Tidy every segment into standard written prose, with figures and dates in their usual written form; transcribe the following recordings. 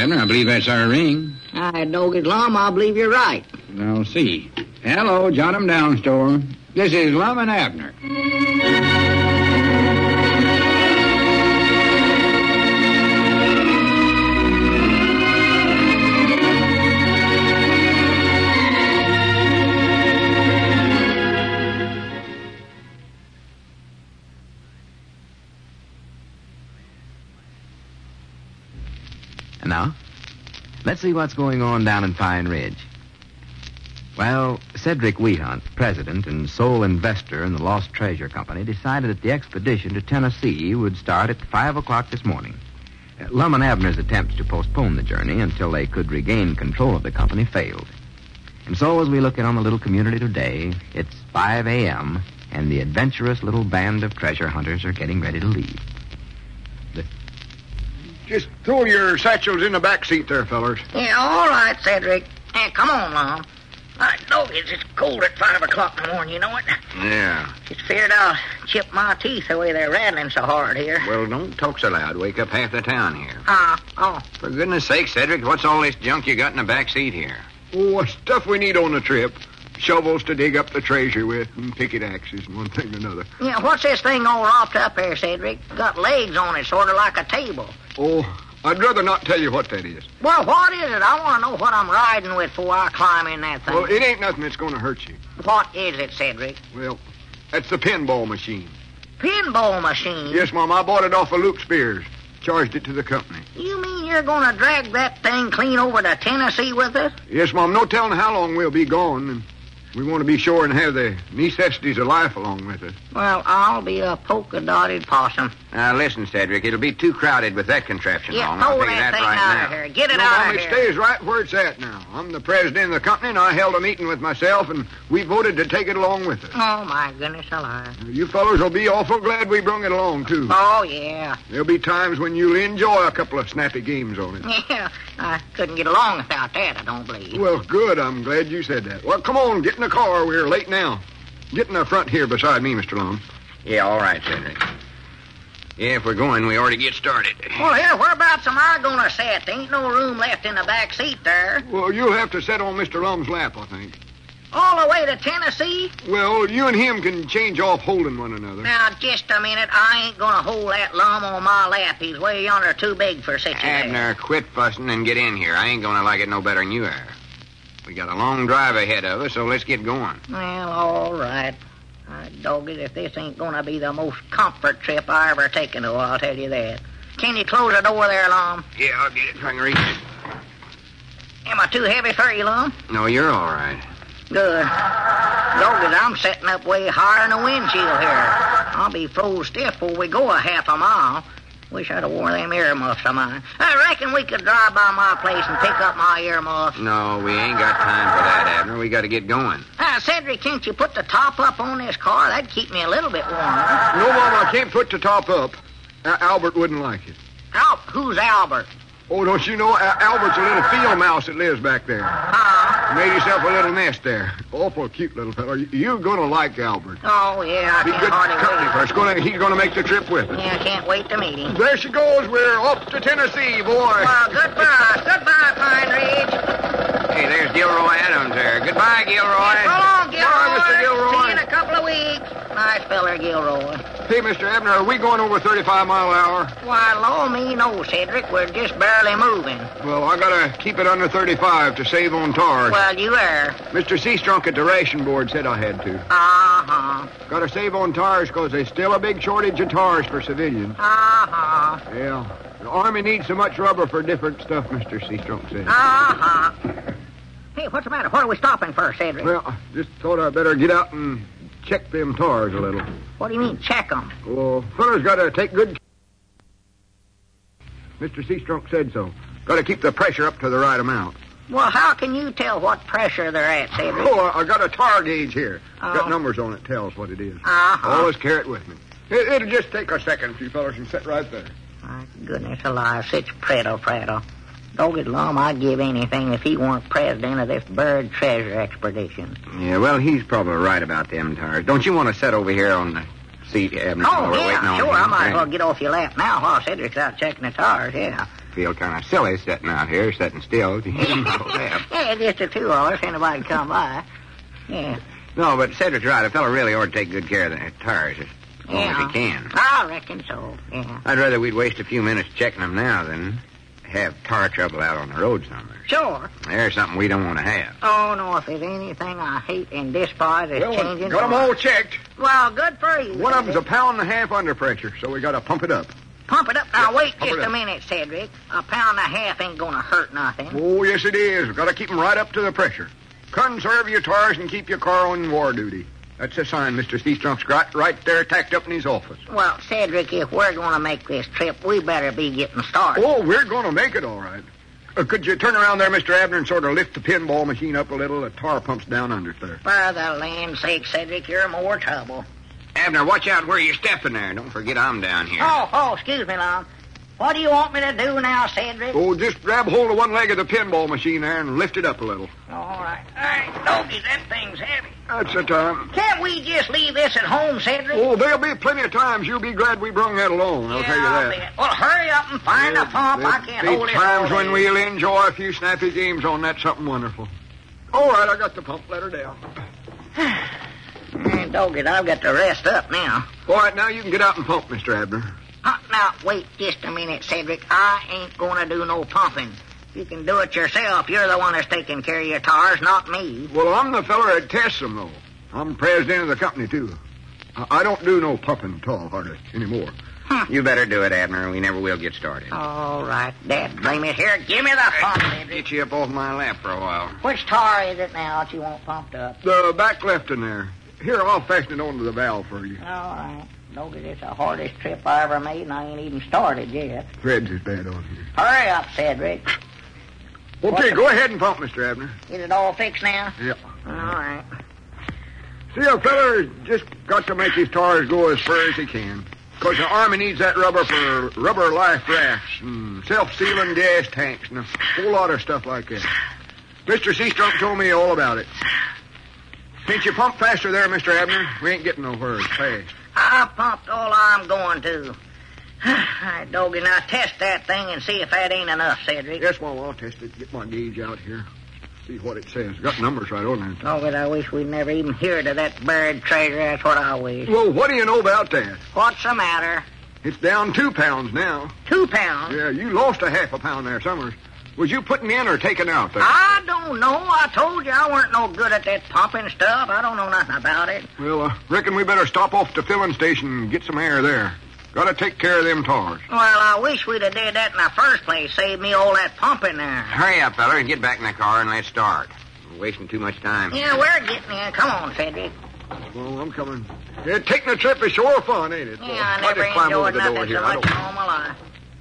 Abner. I believe that's our ring. I don't get Lum. I believe you're right. I'll see. Hello, jot 'em down, store. This is Lum and Abner. And now, let's see what's going on down in Pine Ridge. Well, Cedric Wheathunt, president and sole investor in the Lost Treasure Company, decided that the expedition to Tennessee would start at 5 o'clock this morning. Lum and Abner's attempts to postpone the journey until they could regain control of the company failed. And so as we look in on the little community today, it's 5 a.m., and the adventurous little band of treasure hunters are getting ready to leave. Just throw your satchels in the back seat there, fellers. Yeah, all right, Cedric. Hey, come on, Lum. I know it's cold at 5 o'clock in the morning, you know it? Yeah. Just feared I'll chip my teeth the way they're rattling so hard here. Well, don't talk so loud. Wake up half the town here. Oh. For goodness sake, Cedric, what's all this junk you got in the back seat here? Oh, stuff we need on the trip. Shovels to dig up the treasure with, and picket axes, and one thing and another. Yeah, what's this thing all wrapped up here, Cedric? Got legs on it, sort of like a table. Oh, I'd rather not tell you what that is. Well, what is it? I want to know what I'm riding with before I climb in that thing. Well, it ain't nothing that's going to hurt you. What is it, Cedric? Well, that's the pinball machine. Pinball machine? Yes, Mom, I bought it off of Luke Spears. Charged it to the company. You mean you're going to drag that thing clean over to Tennessee with us? Yes, Mom, no telling how long we'll be gone, and we want to be sure and have the necessities of life along with us. Well, I'll be a polka-dotted possum. Now, listen, Cedric, it'll be too crowded with that contraption Yeah, long. pull I'll tell you that that thing right out now. of here. Get it No, out Mom, of it here. stays right where it's at now. I'm the president of the company, and I held a meeting with myself, and we voted to take it along with us. Oh, my goodness alive. You fellows will be awful glad we brung it along, too. Oh, yeah. There'll be times when you'll enjoy a couple of snappy games on it. Yeah, I couldn't get along without that, I don't believe. Well, good. I'm glad you said that. Well, come on, get in the car. We're late now. Get in the front here beside me, Mr. Lum. Yeah, all right, Cedric. Yeah, if we're going, we ought to get started. Well, here, whereabouts am I going to sit? There ain't no room left in the back seat there. Well, you'll have to sit on Mr. Lum's lap, I think. All the way to Tennessee? Well, you and him can change off holding one another. Now, just a minute. I ain't going to hold that Lum on my lap. He's way yonder too big for such a Abner, quit fussing and get in here. I ain't going to like it no better than you are. We got a long drive ahead of us, so let's get going. Well, all right. Dog it, if this ain't going to be the most comfort trip I ever taken to, I'll tell you that. Can you close the door there, Lum? Yeah, I'll get it if I can reach it. Am I too heavy for you, Lum? No, you're all right. Good. Dog it, I'm setting up way higher in the windshield here. I'll be froze stiff before we go a half a mile. Wish I'd have worn them earmuffs of mine. I reckon we could drive by my place and pick up my earmuffs. No, we ain't got time for that, Abner. We got to get going. Cedric, can't you put the top up on this car? That'd keep me a little bit warmer. No, Mom, I can't put the top up. Albert wouldn't like it. Who's Albert? Oh, don't you know? Albert's a little field mouse that lives back there. Huh? Made himself a little nest there. Awful cute little fellow. You're going to like Albert. Oh, yeah, I Be can't good hardly company wait. for us. He's going to make the trip with us. Yeah, I can't wait to meet him. There she goes. We're off to Tennessee, boy. Well, goodbye. Goodbye, Pine Ridge. Hey, there's Gilroy Adams there. Goodbye, Gilroy. So long, Gilroy. Bye, Mr. Gilroy. See you in a couple of weeks. Nice feller, Gilroy. Hey, Mr. Abner, are we going over 35 mile an hour? Why, Lord me no, Cedric. We're just barely moving. Well, I got to keep it under 35 to save on tars. Well, you are. Mr. Seastrunk at the ration board said I had to. Uh-huh. Got to save on tires because there's still a big shortage of tars for civilians. Uh-huh. Yeah. The Army needs so much rubber for different stuff, Mr. Seastrunk said. Uh-huh. Hey, what's the matter? What are we stopping for, Cedric? Well, I just thought I'd better get out and check them tars a little. What do you mean, check them? Well, fellas got to take good... Mr. Seastrunk said so. Got to keep the pressure up to the right amount. Well, how can you tell what pressure they're at, Cedric? Oh, I got a tar gauge here. Oh. Got numbers on it. Tells what it is. Uh-huh. Always carry it with me. It'll just take a second if you fellas can sit right there. My goodness alive, such prattle. Dog it, Lum, I'd give anything if he weren't president of this bird treasure expedition. Yeah, well, he's probably right about them tires. Don't you want to sit over here on the seat, Abner? Oh, while we're waiting yeah, on sure. him? I might as well get off your lap now while Cedric's out checking the tires, yeah. Feel kind of silly sitting out here, sitting still. Yeah, just the two of us. Anybody come by. Yeah. No, but Cedric's right. A fellow really ought to take good care of the tires as long as he can. I reckon so, yeah. I'd rather we'd waste a few minutes checking them now than have tar trouble out on the road somewhere. Sure. There's something we don't want to have. Oh, no, if there's anything I hate and despise, it's changing. Got them all checked. Well, good for you. One of them's 1.5 pounds under pressure, so we got to pump it up. Pump it up. Now, wait pump just it a up. minute, Cedric. 1.5 pounds ain't going to hurt nothing. Oh, yes, it is. We've got to keep them right up to the pressure. Conserve your tires and keep your car on war duty. That's a sign Mr. Seastrunk's got right there tacked up in his office. Well, Cedric, if we're going to make this trip, we better be getting started. Oh, we're going to make it all right. Could you turn around there, Mr. Abner, and sort of lift the pinball machine up a little? The tar pump's down under it there. For the land's sake, Cedric, you're more trouble. Abner, watch out where you're stepping there. Don't forget I'm down here. Oh, excuse me, Lon. What do you want me to do now, Cedric? Oh, just grab hold of one leg of the pinball machine there and lift it up a little. All right. Doggy, that thing's heavy. That's the time. Can't we just leave this at home, Cedric? Oh, there'll be plenty of times you'll be glad we brung that along, I'll tell you that. Bet. Well, hurry up and find a pump. I can't hold it all times when day. we'll enjoy a few snappy games on that something wonderful. All right, I got the pump. Let her down. Doggy, I've got to rest up now. All right, now you can get out and pump, Mr. Abner. Now, wait just a minute, Cedric. I ain't going to do no pumping. You can do it yourself. You're the one that's taking care of your tires, not me. Well, I'm the feller that tests them, though. I'm president of the company, too. I don't do no pumping at all, hardly, anymore. You better do it, Abner. We never will get started. All right, Dad, blame it. Here, give me the pump, Cedric. Get you up off my lap for a while. Which tar is it now that you want pumped up? The back left in there. Here, I'll fasten it onto the valve for you. All right. Doggy, this is the hardest trip I ever made, and I ain't even started yet. Threads is bad on here. Hurry up, Cedric. Okay, go ahead and pump, Mr. Abner. Is it all fixed now? Yep. All right. See, a feller just got to make his tires go as far as he can. Because the Army needs that rubber for rubber life rafts and self-sealing gas tanks and a whole lot of stuff like that. Mr. Seastrunk told me all about it. Can't you pump faster there, Mr. Abner? We ain't getting nowhere fast. I pumped all I'm going to. All right, Doggy, now test that thing and see if that ain't enough, Cedric. Yes, well, I'll test it. Get my gauge out here. See what it says. Got numbers right on there. Oh, but I wish we'd never even heard of that buried treasure. That's what I wish. Well, what do you know about that? What's the matter? It's down 2 pounds now. 2 pounds? Yeah, you lost a 1/2 pound there, Summers. Was you putting in or taking out there? I don't know. I told you I weren't no good at that pumping stuff. I don't know nothing about it. Well, I reckon we better stop off at the filling station and get some air there. Got to take care of them tars. Well, I wish we'd have did that in the first place. Saved me all that pumping there. Hurry up, feller, and get back in the car and let's start. We're wasting too much time. Yeah, we're getting there. Come on, Cedric. Well, I'm coming. Yeah, taking a trip is sure fun, ain't it? Yeah, I never just climb over enjoyed the door nothing here. so I much don't- in all my life.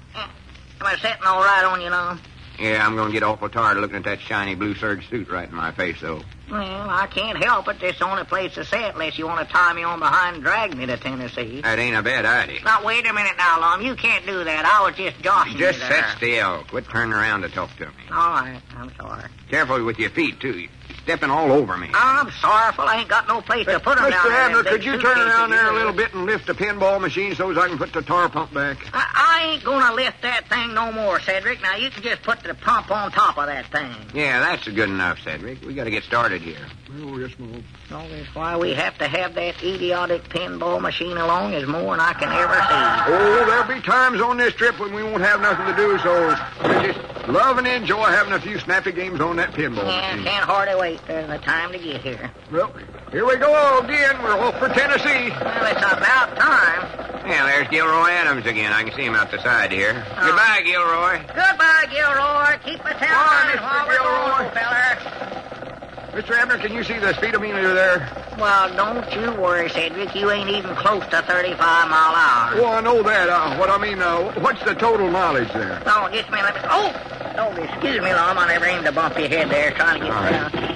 Am I sitting all right on you now? Yeah, I'm going to get awful tired of looking at that shiny blue serge suit right in my face, though. Well, I can't help it. This is the only place to sit unless you want to tie me on behind and drag me to Tennessee. That ain't a bad idea. Now, wait a minute now, Lum. You can't do that. I was just joshing Just you sit there. still. Quit turning around to talk to me. All right. I'm sorry. Careful with your feet, too. You're stepping all over me. I'm sorrowful. I ain't got no place to put them down Mr. there. Abner, in them could big you turn suitcases around there a of little yours. bit and lift the pinball machine so as I can put the tar pump back? I ain't gonna lift that thing no more, Cedric. Now, you can just put the pump on top of that thing. Yeah, that's good enough, Cedric. We got to get started here. Oh, yes, Mom. No, that's why we have to have that idiotic pinball machine along is more than I can ever see. Oh, there'll be times on this trip when we won't have nothing to do, so we just love and enjoy having a few snappy games on that pinball Yeah, machine. can't hardly wait. There's the time to get here. Well, here we go again. We're off for Tennessee. Well, it's about time. Yeah, there's Gilroy Adams again. I can see him out the side here. Oh. Goodbye, Gilroy. Goodbye, Gilroy. Keep the town Bye, running Mr. while we're Gilroy. going, feller. Mr. Abner, can you see the speedometer there? Well, don't you worry, Cedric. You ain't even close to 35 mile an hour. Oh, I know that. What I mean, what's the total mileage there? Oh, just a minute. Oh, excuse me, Lom. I never aimed to bump your head there trying to get All right. down.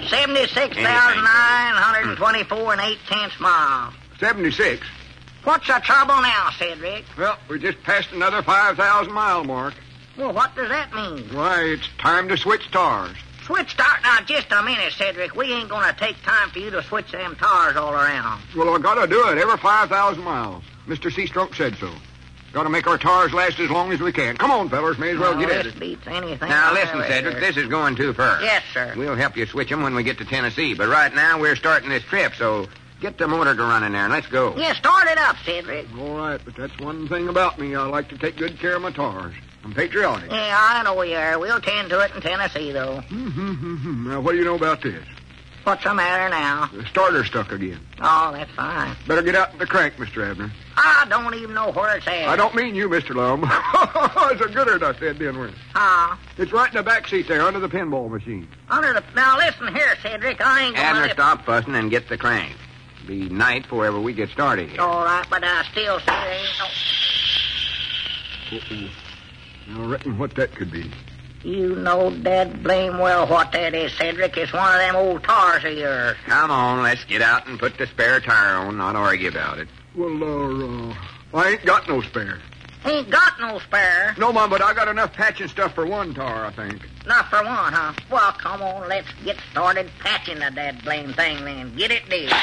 76,924 and 8/10 miles. 76. What's the trouble now, Cedric? Well, we just passed another 5,000-mile mark. Well, what does that mean? Why, it's time to switch tires. Switch start now, just a minute, Cedric. We ain't gonna take time for you to switch them tires all around. Well, I gotta do it every 5,000 miles. Mr. Seastrunk said so. Got to make our tars last as long as we can. Come on, fellas. May as well get at This it. beats anything. Now, I listen, ever Cedric, heard. this is going too far. Yes, sir. We'll help you switch them when we get to Tennessee, but right now we're starting this trip, so get the motor to running there and let's go. Yeah, start it up, Cedric. All right, but that's one thing about me. I like to take good care of my tars. I'm patriotic. Yeah, I know you are. We'll tend to it in Tennessee, though. Now, what do you know about this? What's the matter now? The starter stuck again. Oh, that's fine. Better get out the crank, Mr. Abner. I don't even know where it's at. I don't mean you, Mr. Lum. It's a good one I said, didn't we? Ah, It's right in the back seat there under the pinball machine. under the... Now, listen here, Cedric. I ain't Abner, gonna... stop fussing and get the crank. Be night before ever we get started here. All right, but I still say there ain't no... Uh-oh. Now, I reckon what that could be. You know dead blame well what that is, Cedric. It's one of them old tars of yours. Come on, let's get out and put the spare tire on, not argue about it. Well, I ain't got no spare. Ain't got no spare. No, Mom, but I got enough patching stuff for one tar, I think. Not for one, huh? Well, come on, let's get started patching the dead blame thing then. Get it did.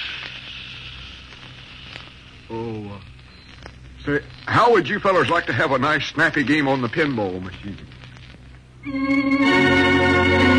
Oh, say, how would you fellas like to have a nice, snappy game on the pinball machine?